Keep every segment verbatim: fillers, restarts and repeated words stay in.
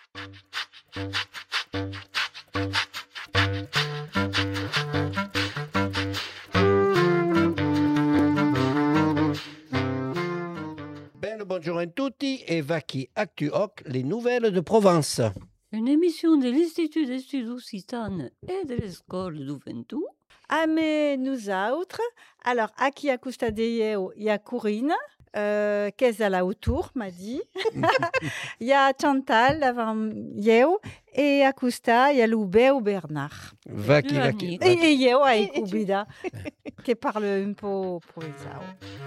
Bene, buongiorno a tutti e Vaki Actu Hoc, les nouvelles de Provence. Une émission de l'Institut d'études occitanes et de l'École du Ventoux. Ame nous autres. Alors, aqui acosta de eu, il y a Corinne, euh, qu'est-ce là autour, m'a dit. Il y a Chantal, avant eu, et acosta, il y a Loubet ou Bernard. Vaki, Deux Vaki. amis. Et eu, avec Kubida, qui parle un peu provençal.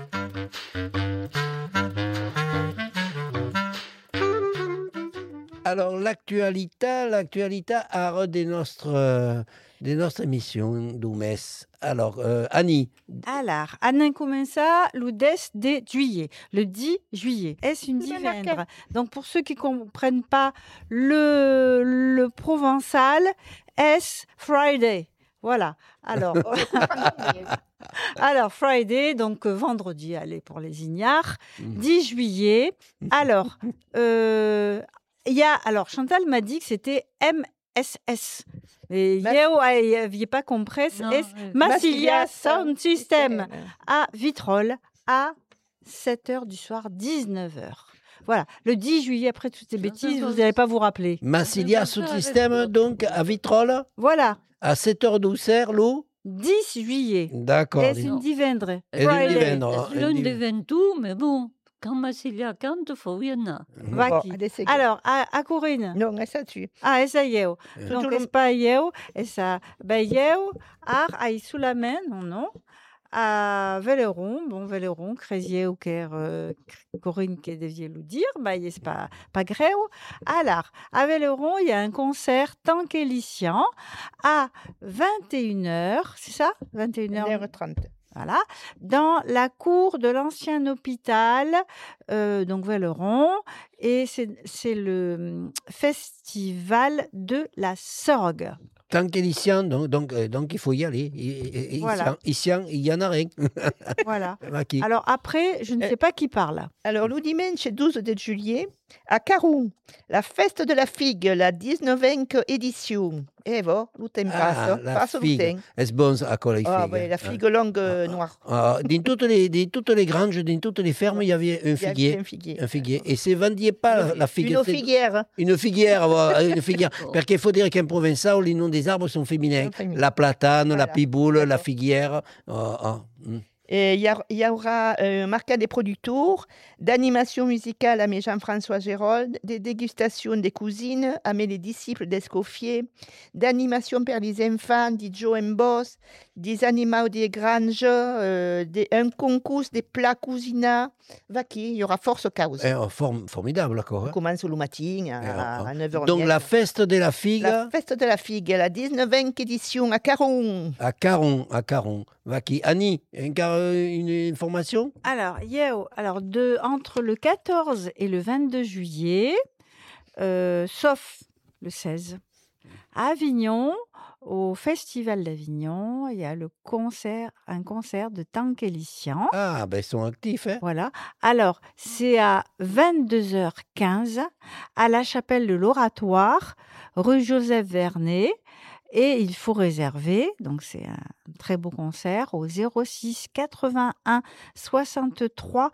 Alors, l'actualité, l'actualité a de notre, euh, de notre émission du mes. Alors, euh, Annie. Alors, Anne commença le dix de juillet, le dix juillet. Est-ce une divendre? Donc, pour ceux qui ne comprennent pas le, le provençal, est Friday. Voilà. Alors, alors Friday, donc euh, vendredi, allez, pour les ignares, dix juillet. Alors, euh, il y a, alors Chantal m'a dit que c'était M S S. Et Mas- Yeo n'aviez pas compris, Non, c'est euh, Massilia Sound System System. à Vitrolles à sept heures du soir, dix-neuf heures. Voilà, le dix juillet, après toutes ces bêtises, vous n'allez pas vous rappeler. Massilia Ça, ça, sous-système, avec- donc, à Vitrolles, Voilà, à sept heures douze, l'eau. dix juillet. D'accord. Est-ce une divendre? Et une Friday. divendre. C'est l'un des Ventoux, mais bon, quand Massilia cante, il faut y en a. Vaki. Bon, allez, c'est Alors, à, à Corinne. Non, ça tue. Ah, esa eu. Euh. Donc, Toujours es pas eu, esa, ben eu, ar, ai sous la main, non, non. À Véléron, bon, Véléron, Crézier ou Ker, euh, Corinne qui devait le dire, bah, c'est pas, pas greu. Alors, à Véléron, il y a un concert tankélicien à vingt et une heures, c'est ça? vingt et une heures. une heure trente. Voilà, dans la cour de l'ancien hôpital, euh, donc Véleron, et c'est c'est le hum, festival de la Sorgue. Tant qu'il y a, donc, donc, euh, donc il faut y aller. Et- et- Voilà. Ici, ici, il y en a rien. Voilà. Vaki. Alors après, je ne Euh, sais pas qui parle. Alors, le dimanche douze de juillet, à Caroux, la fête de la figue, la dix-neuvième édition. Et voilà, le temps passe. Ah, la passe le figue. temps. Est-ce bon à quoi les Ah, figues, oui, la hein? figue longue euh, noire. Ah, dans, toutes les, dans toutes les granges, dans toutes les fermes, il y avait un Il y a figuier. un figuier. Un figuier. Et c'est vendier pas la, la figue. Une c'est- figuière. Une figuière, voilà, une figuière. Parce qu'il faut dire qu'en provençal, les noms des arbres sont féminins. Sont féminins. La platane, la Voilà. piboule, la D'accord. figuière. Ah, ah, hum. Et il y, a- il y aura euh, un marquage des producteurs, d'animation musicale à mes Jean-François Gérold, des dégustations des cousines à mes les disciples d'Escoffier, d'animation pour les enfants, des Joe and Boss, des animaux des granges, euh, des, un concours des plats cousinats. Vaki, il y aura force cause. Eh, oh, form- formidable, quoi. On hein. commence le matin à, Eh, ah, à neuf heures. Donc, la fête de la figue La fête de la figue, la dix-neuvième édition à Caron. à Caron, à Caron. Vaki. Annie, encore euh, une information? Alors, Yeo, alors de, entre le quatorze et le vingt-deux juillet, euh, sauf le seize, à Avignon, au Festival d'Avignon, il y a le concert, un concert de tankélicien. Ah, ben ils sont actifs, hein? Voilà. Alors, c'est à vingt-deux heures quinze à la chapelle de l'Oratoire, rue Joseph Vernet. Et il faut réserver, donc c'est un très beau concert, au zéro six quatre-vingt-un soixante-trois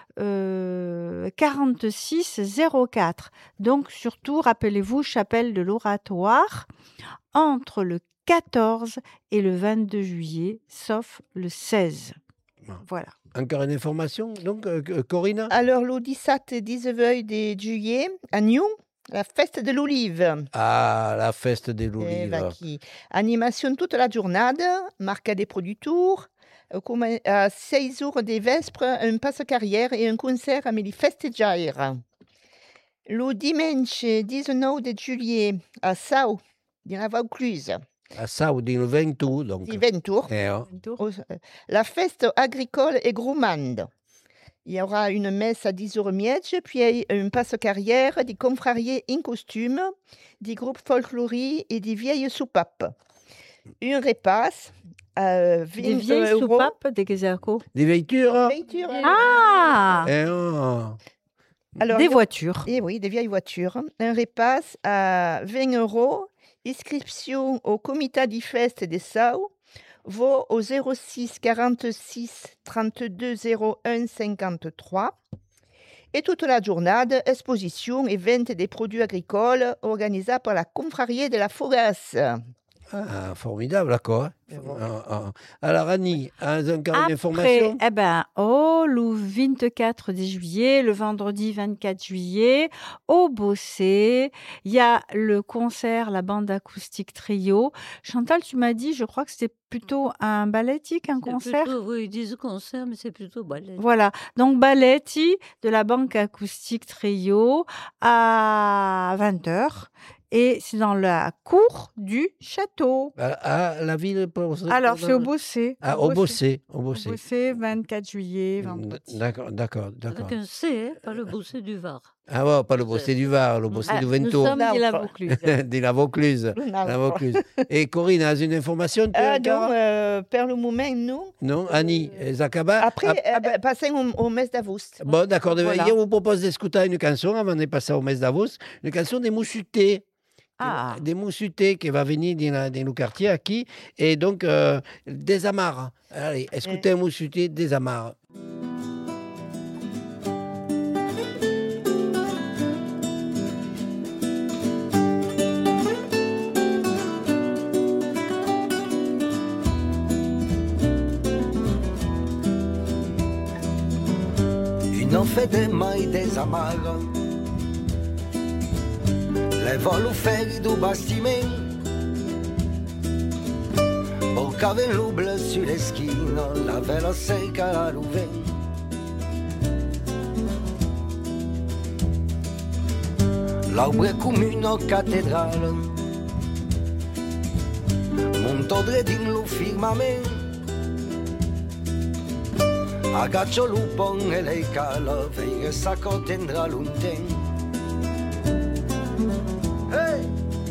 euh, quarante-six zéro quatre. Donc surtout, rappelez-vous, chapelle de l'Oratoire, entre le quatorze et le vingt-deux juillet, sauf le seize. Voilà. Encore une information, donc, euh, euh, Corinne? Alors, le dix-sept et dix-neuf de juillet, à Nyon, la fête de l'olive. Ah, la fête de Eh, l'olive. Vaki. Animation toute la journée, marque des producteurs, euh, comme à seize heures des vespres, un passe-carrière et un concert à les festejaires. Le dimanche dix-neuf de juillet, à Sau, dans la Vaucluse, À ça, ou le vingt-deux, donc. dix vingt tours, Eh, oh. au- euh, la fête agricole et gourmande. Il y aura une messe à dix heures miège, puis un passe-carrière, des confrériés en costume, des groupes folkloriques et des vieilles soupapes. Un repas à vingt Des vieilles euros. soupapes, des gazarcos. Des veilltures? Veiture, hein. Ah Eh, oh. Alors, Des il y a- voitures. Eh oui, des vieilles voitures. Un repasse à vingt euros. Inscription au Comité di Feste de Sau vaut au zéro six quarante-six trente-deux zéro un cinquante-trois. Et toute la journée, exposition et vente des produits agricoles organisée par la Confrarie de la Fogasse. Ah, formidable, d'accord. hein. Et bon. Ah, ah. Alors, Annie, un un carnet Après, d'information eh ben, oh, le vingt-quatre de juillet, le vendredi vingt-quatre juillet, au Bossé, il y a le concert, la bande acoustique trio. Chantal, tu m'as dit, je crois que c'était plutôt un balletique, un C'est concert. plutôt, oui, ils disent concert, mais c'est plutôt ballet. Voilà, donc Balletti de la banque acoustique trio à vingt heures. Et c'est dans la cour du château. à, à la ville pour Alors, c'est au Bossé. Ah, au Bossé. Au Bossé. Au Bossé, vingt-quatre juillet, vendredi. D'accord, d'accord, d'accord. Avec un C, hein, pas le Bossé du Var. Ah ouais, pas le Bossé du Var, le Bossé Ah, du nous Vento. sommes de la L'arbre. Vaucluse. de la Vaucluse. Le La Narbonne. Vaucluse. Et Corinne, as une information tu Ah as, non, Cara euh, per le moment, non. Non, Annie, Zakaba Après, Ah, euh, passons au, au mes d'Avos. Bon, d'accord. Voilà. Je vous propose d'écouter une chanson avant de passer au mes d'Avos. Une chanson des Moussutés. Ah. Des Moussutés qui va venir dans, la- dans le quartier aquí. Et donc, euh, des amarres. Allez, écoutez un Moussuté, des amarres. Non fede mai desamara le voluferi du bastiment porcave l'ouble sulle schine la vela secca a l'uven l'aubre comune cattedrale montodre din lo firmament agaccio lupon e lei cala, vei che sacco tendrà l'unten. Hey!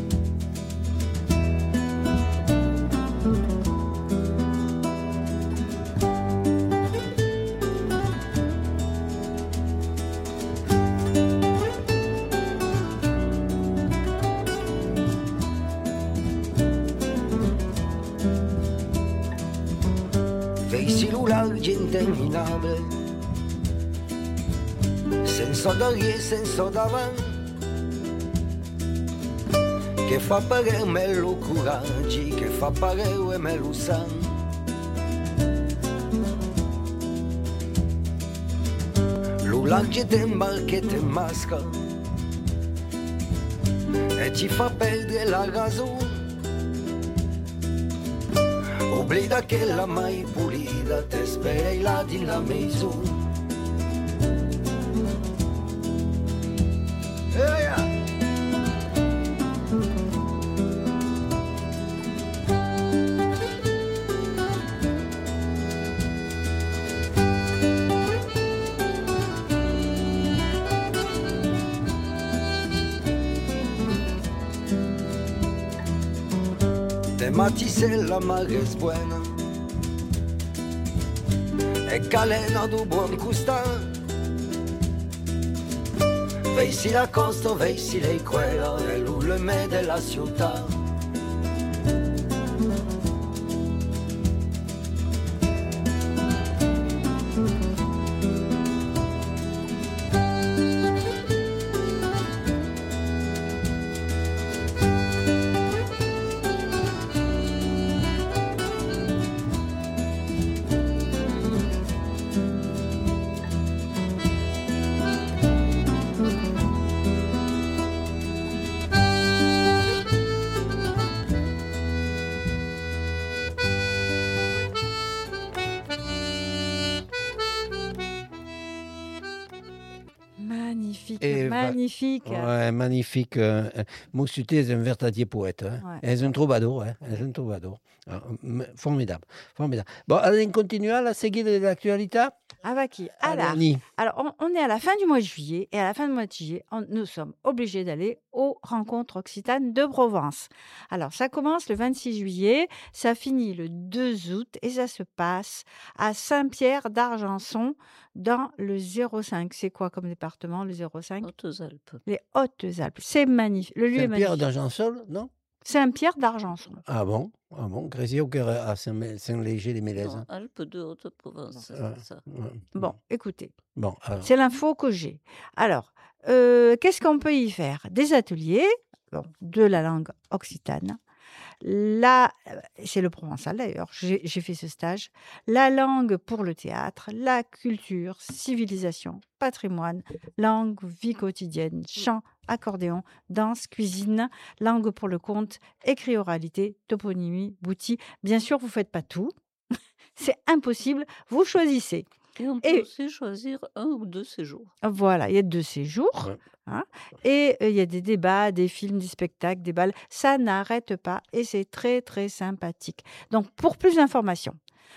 Vei largi interminabile, senza d'aria e senza davanti, che fa pagare me lo coraggio, che fa pagare me lo sangue. Lo largi te imbarchette in masca e ci fa perdere la ragione. Oblida che la mai pulita te spera là di la maison. Matisella mare es buena e calena du buon custan. Veisi la costa, veisi lei quella e l'ulme della città. Magnifique, Et va- magnifique. Ouais, magnifique. Euh, Moussuté est un vertadier poète. Hein. Ouais. Elle est un troubadour. Hein. Elle est un troubadour. Ah, m- formidable. Formidable. Bon, allez, on continue à la seguida de l'actualité. Avec qui Allez, Alors, Annie. alors on, on est à la fin du mois de juillet et à la fin du mois de juillet, on- nous sommes obligés d'aller aux rencontres occitanes de Provence. Alors, ça commence le vingt-six juillet, ça finit le deux août et ça se passe à Saint-Pierre d'Argenson dans le zéro cinq. C'est quoi comme département, le zéro cinq? Hautes-Alpes. Les Hautes-Alpes. C'est magnifique. Le lieu est Saint-Pierre magnifique. d'Argensol, non? Saint-Pierre d'Argenson. Ah bon? Ah bon? Grésy au cœur à Saint- Saint-Léger-les-Mélèzes. Non, Alpes de Haute-Provence, Ouais. c'est ça. Ouais. Bon, écoutez, Bon, alors. c'est l'info que j'ai. Alors, euh, qu'est-ce qu'on peut y faire? Des ateliers bon, de la langue occitane. Là, c'est le provençal d'ailleurs, j'ai j'ai fait ce stage. La langue pour le théâtre, la culture, civilisation, patrimoine, langue, vie quotidienne, chant, accordéon, danse, cuisine, langue pour le conte, écrit oralité, toponymie, bouti. Bien sûr, vous ne faites pas tout. C'est impossible. Vous choisissez. Et on peut Et- aussi choisir un ou deux séjours. Voilà, il y a deux séjours. Ouais. hein, et euh, il y a des débats, des films, des spectacles, des balles. Ça n'arrête pas et c'est très, très sympathique. Donc, pour plus d'informations,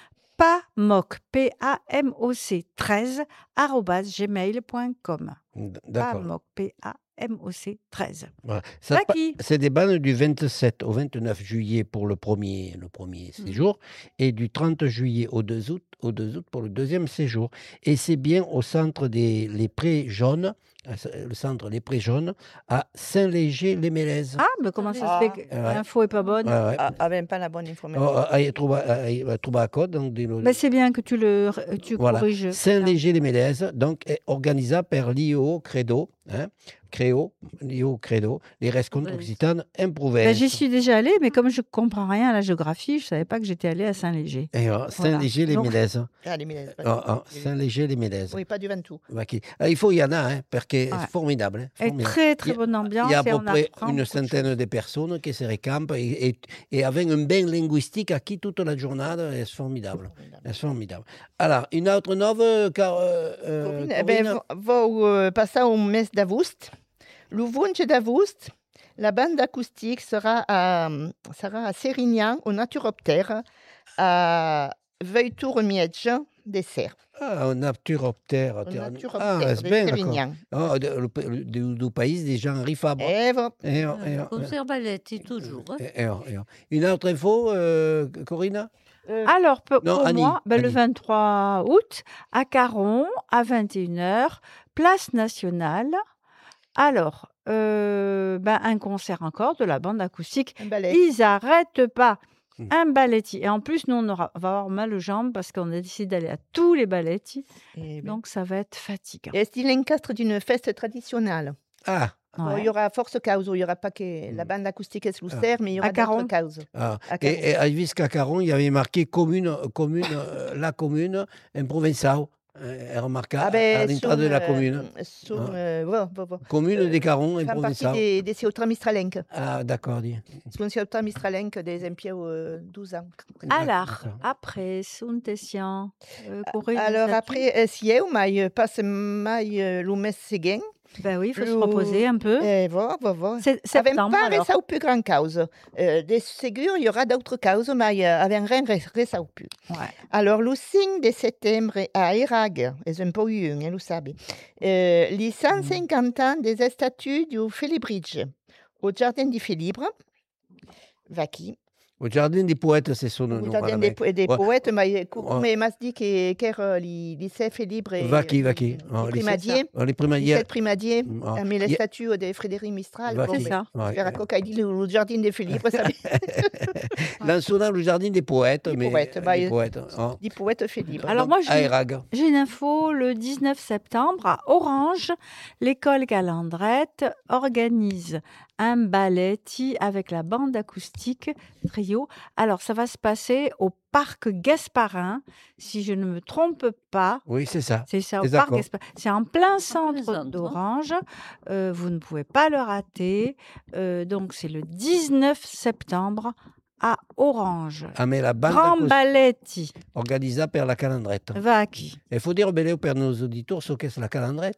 pamoc, P A M O C treize, arobase gmail point com. D- D'accord. Pamoc, P A M O C treize. Voilà. Ça pa- Vaki. C'est des bandes du vingt-sept au vingt-neuf juillet pour le premier, le premier Mhm. séjour et du trente juillet au deux août, au deux août pour le deuxième séjour. Et c'est bien au centre des les Prés Jaunes, à ce- le centre Les Prés Jaunes, à Saint-Léger-les-Mélèzes. Ah, mais comment ça Ah. se fait que Ouais. l'info n'est pas bonne? Ouais, ouais. Ah, ah, ben, pas la bonne Oh, information. ah, ah, trouba, ah, ah, trouba à code, donc des- Ben, c'est bien que tu le r- tu Voilà. corriges. Saint-Léger-les-Mélèzes, donc est organisé par l'I O Credo, hein, Créo, l'I O Credo, les Rescontres Provence. Occitanes en Ben, Provence. j'y suis déjà allée, mais comme je ne comprends rien à la géographie, je ne savais pas que j'étais allée à Saint-Léger. Et, euh, Saint-Léger-les-Mélèzes. Ah, les Mélèzes, pas- Ah, ah, oui. Saint-Léger-les-Mélèzes. Oui, pas du Ventoux. Ok. Ah, il faut, il y en a, hein, parce que Ouais. c'est formidable. hein, Et formidable. très, très Il y a- bonne ambiance. Il y a à et peu on près apprend une beaucoup de centaine choses. de personnes qui se récampent et, et, et avec un bain linguistique acquis toute la journée. C'est formidable. C'est formidable. Alors, une autre nouvelle, car. euh, euh, Corinne, eh ben, Corinne va, va, euh, passer au mes d'Avoust. Le vingt d'Avoust, la bande acoustique sera à, sera à Sérignan, au Naturoptère, à Veuil-Tour-Miedge, des Serres. Ah, un naturoptère. Au Ah, Naturoptère c'est de bien, d'accord. Sérignan. Ah, de- le, le- du, du pays des gens rifables. Et va. Et, oh, et, oh, Concert Balletti, toujours. hein. et, oh, et, oh. Une autre info, euh, Corinne Euh, Alors, pour, Non, pour Annie, moi, ben, le Annie. vingt-trois août, à Caron, à vingt et une heures, place nationale. Alors, euh, ben, un concert encore de la bande acoustique. un ballet. Ils n'arrêtent pas. Hmm. Un balletti. Et en plus, nous, on, aura, on va avoir mal aux jambes parce qu'on a décidé d'aller à tous les ballettis. Et, ben, Donc, ça va être fatigant. et style encastre d'une fête traditionnelle. Ah, Bon, Ouais. il y aura Force Cause, il n'y aura pas que la bande acoustique est Serres, mais il y aura À Caron. d'autres causes. ah. À Caron. Et, et à jusqu'à Caron, il y avait marqué commune, commune euh, la commune, en provençal. Euh, remarqué à, Ah ben, à l'entrée de la commune. Sont, Ah. euh, va, va, va. Commune des Carons, en Fan partie provençal. des, des Ceuta Mistralenques. Ah, d'accord. dis. Sono Ceuta Mistralenques des Empiao euh, douze ans. Alors, D'accord. après, Suntessian, euh, Corinne, Alors ça après, euh, si eu mai passe mai euh, le mes seguent. tu- Ben oui, il faut se le- reposer un peu. Et va, va, va. C'est Avec septembre, pas alors. resa plus grand cause. Euh, des ségur, il y aura d'autres causes, mais euh, avec rien resa plus. Ouais. Alors, le cinq de septembre à Erag, è un po' un, lo sabe, euh, les cent cinquante ans des statues du Félibridge, au jardin di Félibre, Vaki, Au jardin des poètes, c'est son nom. au jardin des, po- des Ouais. poètes, mais Ouais. come mas dit che qu'era li, li sei Félibre e Vaki, Vaki. les primadiers, Les les primadiers. sept primadiers, Ah. a mis les Il y a- statues de Frédéric Mistral. Vaki. bon, C'est mais ça. Ouais. Spera coca dit le, le jardin des Félibre, ça Dans son nom, le jardin des poètes. Des mais, poètes, euh, bah, des il- poètes. Ah. dit poète Félibre. Alors, Donc, moi, je- à Erag. J'ai une info, le dix-neuf septembre, à Orange, l'école Calandrette organise un balletti avec la bande acoustique trio. Alors, ça va se passer au parc Gasparin, si je ne me trompe pas. Oui, c'est ça. C'est ça, au D'accord. parc Gasparin. C'est en plein centre plaisante, hein. d'Orange. Euh, vous ne pouvez pas le rater. Euh, donc, c'est le dix-neuf septembre à Orange. Ah, mais la bande Grand acoustique balletti. organisée par la calandrette. Va qui Il faut dire bene per nos auditeurs ce qu'est la calandrette.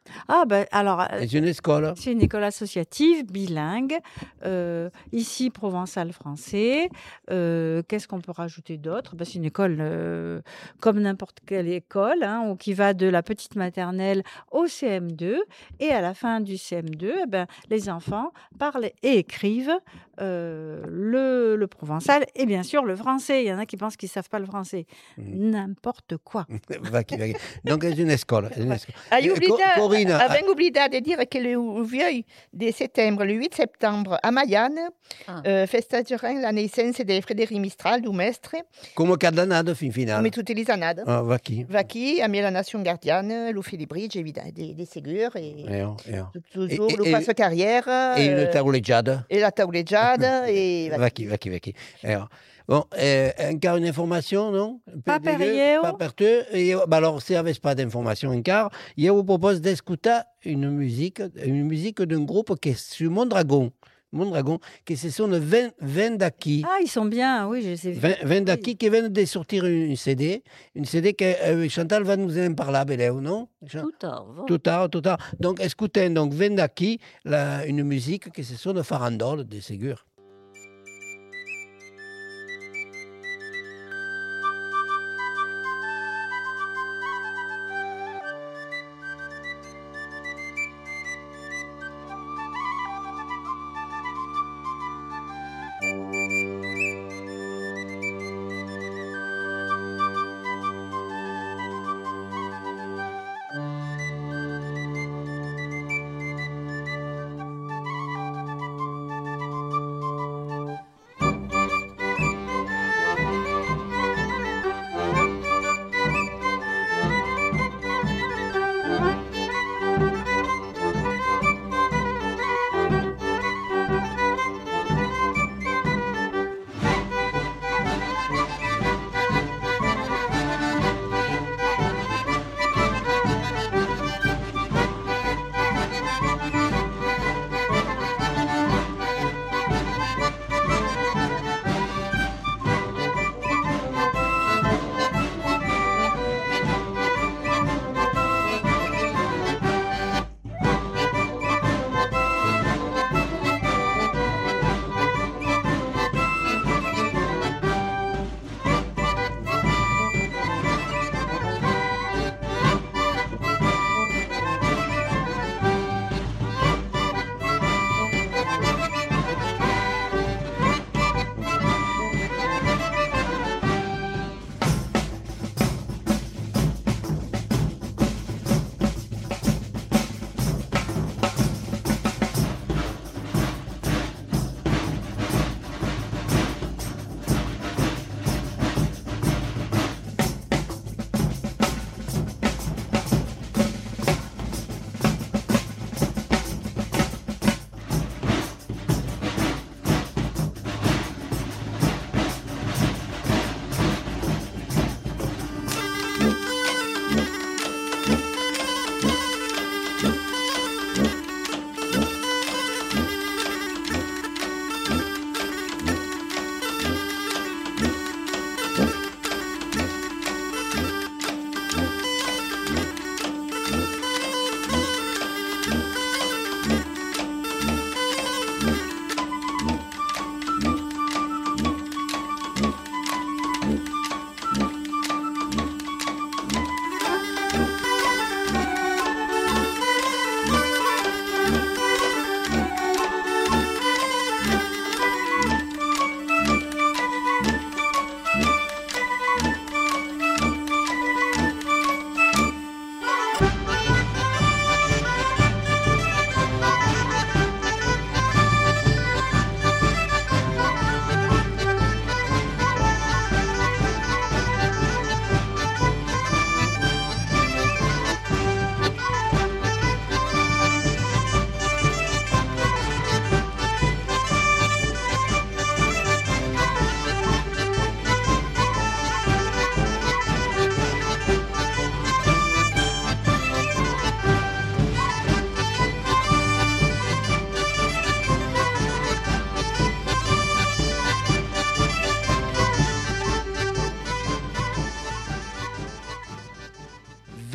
Ah, ben alors, euh, C'est une école. c'est une école associative, bilingue, euh, ici provençal français. Euh, Qu'est-ce qu'on peut rajouter d'autre? Ben, c'est une école euh, comme n'importe quelle école, hein, où- qui va de la petite maternelle au C M deux. Et à la fin du C M deux, eh ben, les enfants parlent et écrivent euh, le, le provençal et bien sûr le français. Il y en a qui pensent qu'ils ne savent pas le français. Mhm. N'importe quoi. Vaqui, vaqui. Donc, c'est une école. C'est une école. Ah, Eh, oblida, Co- Corinne, ah, Avem oblidat de dire que le vieux de septembre, le huit septembre, a Mayenne, Ah. euh, festejaran la naissance de Frédéric Mistral, du mestre, come Cadanado fin finale. come tutte les annades. Ah, vaqui. Vaki, a mis la nation gardienne, le Philibridge, évidemment, des, des Ségur, et Eh, oh, eh, oh. toujours Et- le et- passe-carrière, Et une euh, tauleggiada. et la tauleggiade, et Vaqui, vaqui, vaqui. Eh, oh. Bon, eh, encore une information, non? Pas Per per io, io. Pas per te. Et, bah alors, si vous n'avez pas d'informations encore, je vous propose d'écouter une musique, une musique d'un groupe qui est sur Mondragon. Mondragon, qui ce sont vingt, vingt d'acquis. Ah, ils sont bien, oui, je sais. vingt, vingt d'acquis qui viennent de sortir une C D. Une C D que euh, Chantal va nous en parler, Béléo, non? Chan- Tout tard. va. Tout tard, tout tard. Donc, écoutez, donc, vingt d'acquis, la- une musique qui ce sont de farandole, de Ségur.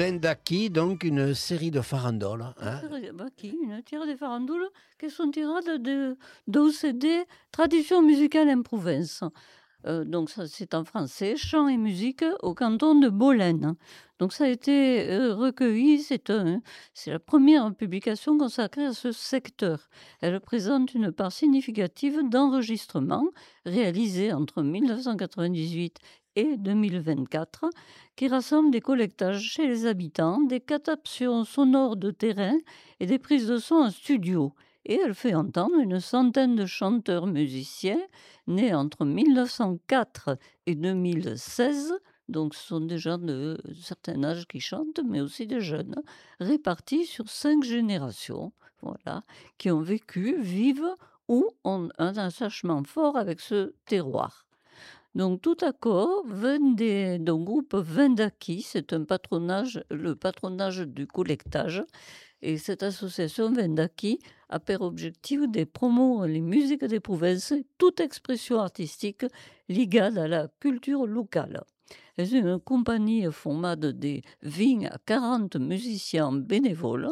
Vendaki, donc une série de farandoles. Hein. Vendaki, une tirade de farandoles qui sont tirades de d'O C D, Tradition musicale en Provence. Euh, donc ça, c'est en français, chant et musique au canton de Bolène. Donc ça a été euh, recueilli, c'est, un, c'est la première publication consacrée à ce secteur. Elle présente une part significative d'enregistrements réalisés entre dix-neuf cent quatre-vingt-dix-huit et deux mille vingt-quatre, qui rassemblent des collectages chez les habitants, des captations sonores de terrain et des prises de son en studio. Et elle fait entendre une centaine de chanteurs musiciens nés entre dix-neuf cent quatre et deux mille seize, donc ce sont des gens de certain âge qui chantent, mais aussi des jeunes, répartis sur cinq générations, voilà, qui ont vécu, vivent ou ont un attachement fort avec ce terroir. Donc tout à coup, d'un groupe Vendaki, c'est un patronage, le patronage du collectage. Et cette association Vendaki a pour objectif de promouvoir les musiques des provinces, toute expression artistique liée à la culture locale. C'est une compagnie formée de vingt à quarante musiciens bénévoles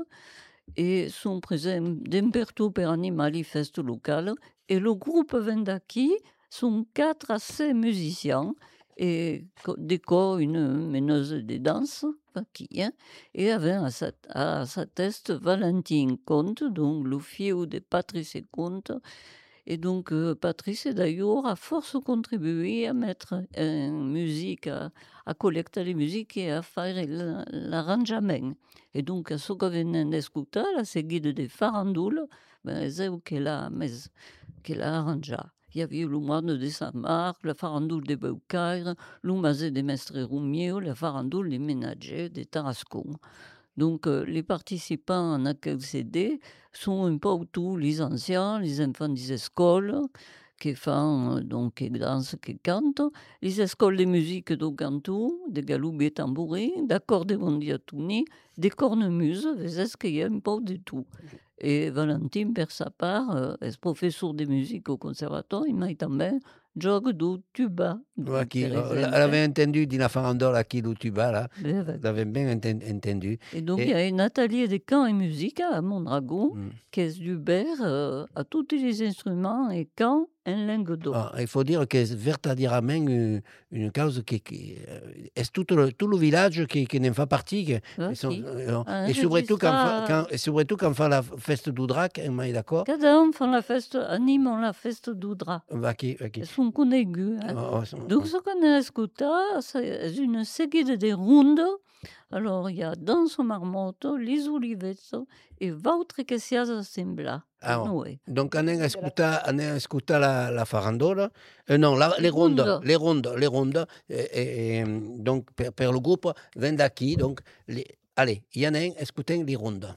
et sont présents d'un partout per ogni manifeste local. Et le groupe Vendaki sont quatre à six musiciens et des corps, une meneuse de danse, qui, hein, et avait à sa, à sa tête Valentine Comte, donc le fils de Patrice Comte. Et donc euh, Patrice d'ailleurs a force contribué à mettre en musique, à, à collecter les musiques et à faire l'arrangement. Et donc à ce que venons d'écouter, la seguida de farandoules, ben, c'est ce qu'elle a, qu'elle a arrangé. Il y avait le moine de Saint-Marc, la farandoule de Beaucaire, le mazet de Mestre Roumier, la farandoule des ménagers de Tarascon. Donc, euh, les participants en aquel C D sont un peu tous les anciens, les enfants des écoles, qui font, euh, donc, qui dansent, qui cantent, les écoles de musique de cantou, de galoubes et tambourins, d'accordéon diatouni, des cornemuses, c'est qu'il y a un peu de tout. Et Valentine, pour sa part, euh, est professeur de musique au conservatoire, il m'a também jogue du tuba. Ouais, qui, euh, elle avait entendu de la farandole à qui du tuba, là. Elle avait bien entendu. Et donc, et... il y a un atelier de chant et musique à Mondragon, mm. qui est d'Hubert euh, à tous les instruments et chant en langue d'eau. Ah, il faut dire que c'est véritablement une, une cause qui, qui est tout le, tout le village qui, qui n'en fait partie. Qui, ah, sont, qui euh, et, surtout quand, quand, et surtout quand on fait la fête du drac, on est d'accord? Quand on fait la fête, anime la fête du drac. Okay, okay. Ils sont connus. Hein. Oh, oh, donc, ce qu'on a écouté, c'est une série de rondes. Alors, il y a dans son marmotte, les olivettes et votre que s'y assembla. Ah, ouais. Donc, on a écouté, on a écouté la, la farandole, euh, non, la, les rondes, les rondes, les rondes, et, et, donc, per, per le groupe Vendaki, donc, les, allez, il y en a un, écoutez les rondes.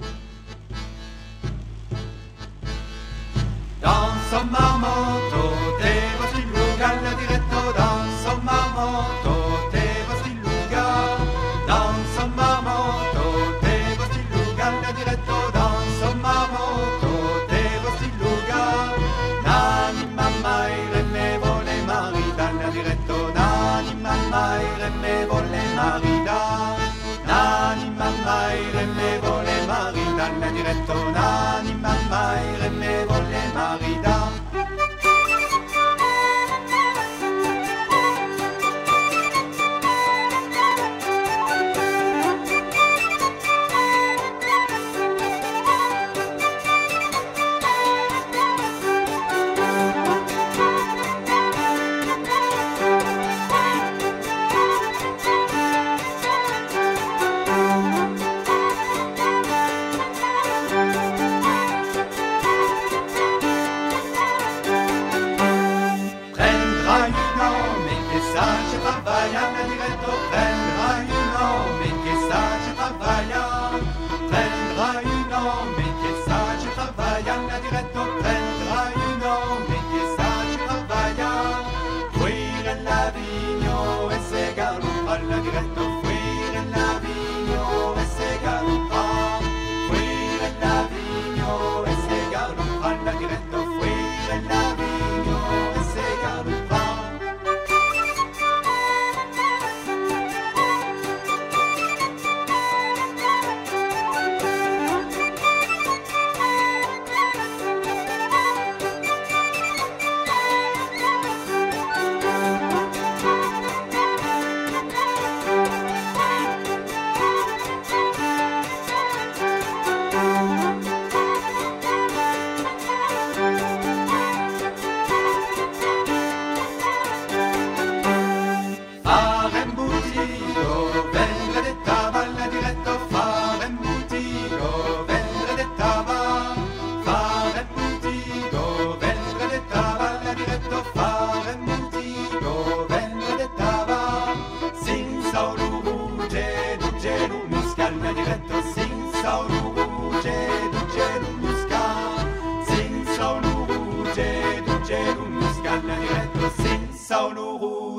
Dans son marmotto, te vostri lugar, diretto dans son marmotto, te vostri lugar, dans son marmotto, te vostri lugar, diretto dans son marmotto, te vostri lugar. Nani mamma me vole marita, diretto, nani mamma me vole marita, nani mamma me vole marita, diretto, nani mamma me vole marita.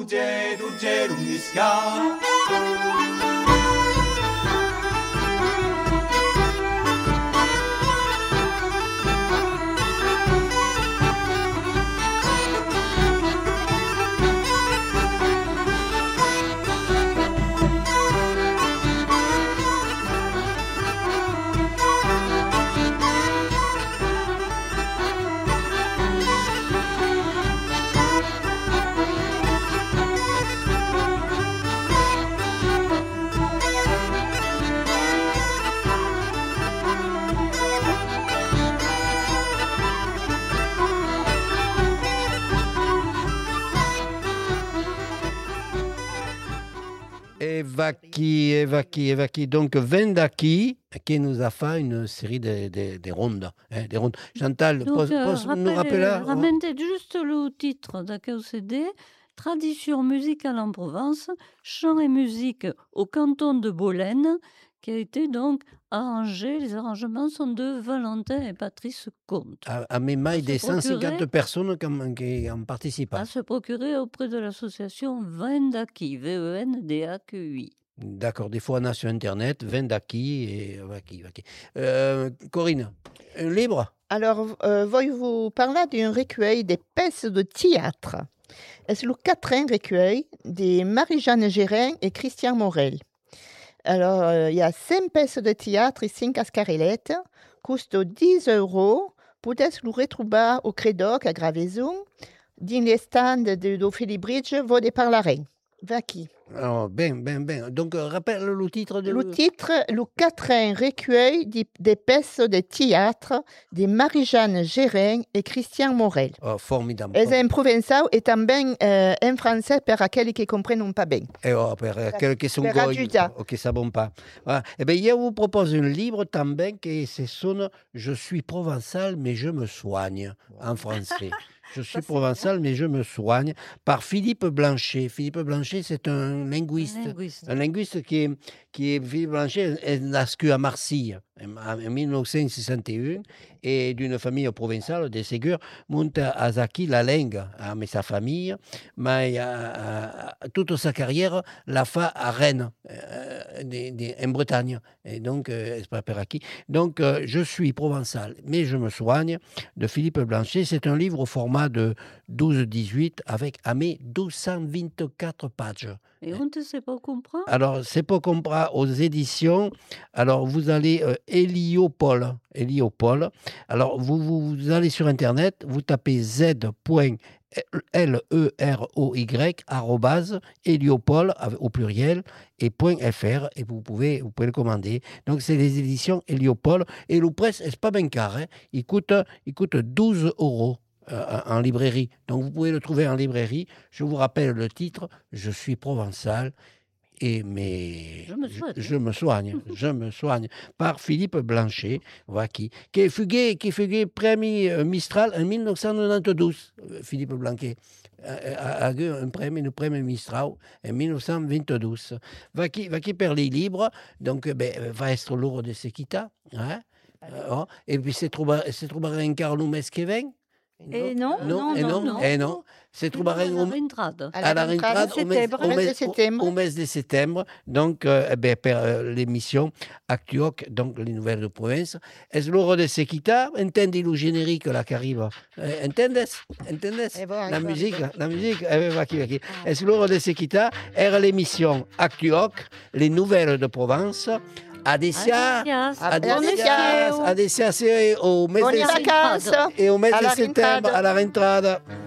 dugge, dugge lungisca. Evaki, Evaki, Evaki. Donc, Vendaki, qui nous a fait une série de, de, de rondes. Hein, des rondes. Chantal, Donc, pose, euh, pose, nous rappelez- rappeler là Ramène juste le titre d'A C D, Tradition musicale en Provence, chant et musique au canton de Bolène, qui a été donc arrangé. Les arrangements sont de Valentin et Patrice Comte. à, à mes mailles des se cent cinquante procurer- personnes qui en, qui en participent. À se procurer auprès de l'association Vendaki, V E N D A Q I. D'accord, des fois on a sur Internet, Vendaki et Vaki, Vaki. Euh, Corinne, un livre Alors, euh, voglio parler d'un recueil des pièces de théâtre. C'est le quatrième recueil de Marie-Jeanne Gérin et Christian Morel. Alors, euh, il y a cinq pièces de théâtre et cinq ascarellettes, coûtent dix euros. Potete le retrouver au Credoc à Graveson, dans les stands de d'Ophélie Bridge, vous de parlerez. Vaki. Alors, ben, ben, ben. Donc, euh, rappelle le titre de Le titre, le quatrième recueil di- des pièces de théâtre de Marie-Jeanne Gérin et Christian Morel. Oh, formidable. Es en provençal et também euh, en français per aquelli qui comprennent pas bien. Et oh, per aquel qui sont per goy, ajudar. ou qui ne savent pas. Voilà. Eh bien, je vous propose un livre também qui se sonne Je suis provençal, mais je me soigne en français. Je suis c'est provençal, mais je me soigne, par Philippe Blanchet. Philippe Blanchet, c'est un linguiste. Un linguiste. Un linguiste qui est, qui est Philippe Blanchet est nascu à Marseille en, en mille neuf cent soixante et un et d'une famille provençale de Ségur, monte à Zaki la langue, mais sa famille, mais euh, toute sa carrière l'a fait à Rennes, euh, de, de, en Bretagne, et donc, euh, c'est pas per qui. Donc, euh, je suis provençal, mais je me soigne, de Philippe Blanchet. C'est un livre au format de douze dix-huit avec à mes douze cent vingt-quatre pages. Et on ne sait pas comprendre. Alors, c'est pour comprendre aux éditions. Alors, vous allez euh, Héliopole. Héliopole. Alors, vous, vous, vous allez sur Internet, vous tapez z point L E R O Y arrobase Héliopole au pluriel et point .fr et vous pouvez, vous pouvez le commander. Donc, c'est les éditions Héliopole. Et le prix, c'est pas bien car. Hein. Il, coûte, il coûte douze euros. Euh, en librairie. Donc, vous pouvez le trouver en librairie. Je vous rappelle le titre, Je suis provençal. Et mais Je me soigne. je, je me soigne, je me soigne, par Philippe Blanchet, voilà, qui, qui est fugué, qui est fugué premier euh, Mistral en mille neuf cent quatre-vingt-douze. Euh, Philippe Blanchet a, a eu un premier, un premier Mistral en mille neuf cent vingt-douze. Va qui, va qui perd les libres, donc ben, va être lourd de Sequita, hein? Euh, oh, et puis c'est trouvé, c'est trouvé un Carlo Mesquevin. Et non, non, non, et non, non, non. et non. C'est trouvé À la au, Rintrade. à la rentrade au mes, septembre. au, mes, de septembre. au, au mes de septembre. Donc, euh, eh ben, per euh, l'émission Actuoc, donc les nouvelles de province. Es l'heure de Sequita, entendi le générique là qui arrive. Euh, entendes? Entendes? Eh bon, La encore, musique, bon. la musique, eh ben, va qui, va qui. Es l'heure de Sequita, era l'émission Actuoc, les nouvelles de Provence. Adessia, Gracias. Adessia, Adessia, c'est au mes Bonne de vacances. et au mes À de la septembre rentrada. à la rentrada.